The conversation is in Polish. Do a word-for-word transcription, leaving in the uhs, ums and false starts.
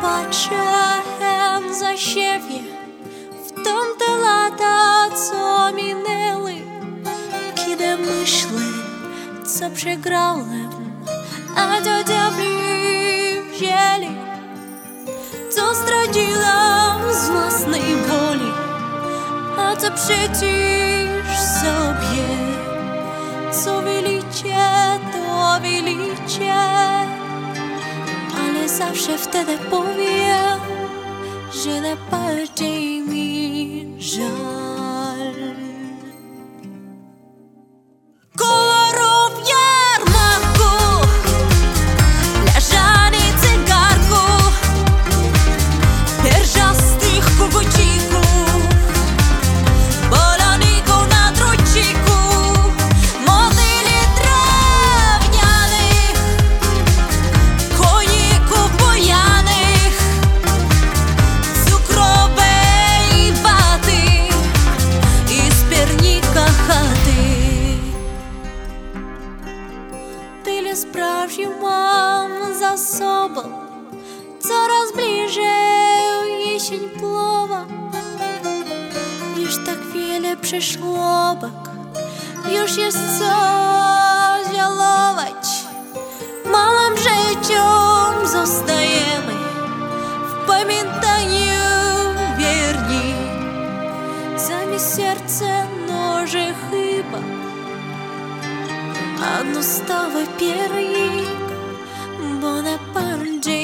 пробачаєм за siebie w tamte lata, co minęły, kiedy myślę, co przegrałem, a to diabli wzięli, co zdradziłam z własnej woli, a to przecież sobie, co wilicie, to wilicie. Ale zawsze wtedy powiem, że najbardziej mi żal kolorów jarmarku, leżani cygarku, pierzastych kogucików, baloników na druciku, motyli drewnianych, koników bujanych, cukrowej waty i z piernika chaty. Tyle sprawdził mam za sobą, coraz bliżej jesień płowa. Już tak wiele przeszło bok, już jest co żałować. Małym życiom zostajemy w pamiętaniu wierni. Zamiast serca noże chyba, a dostawy piernik, bo najbardziej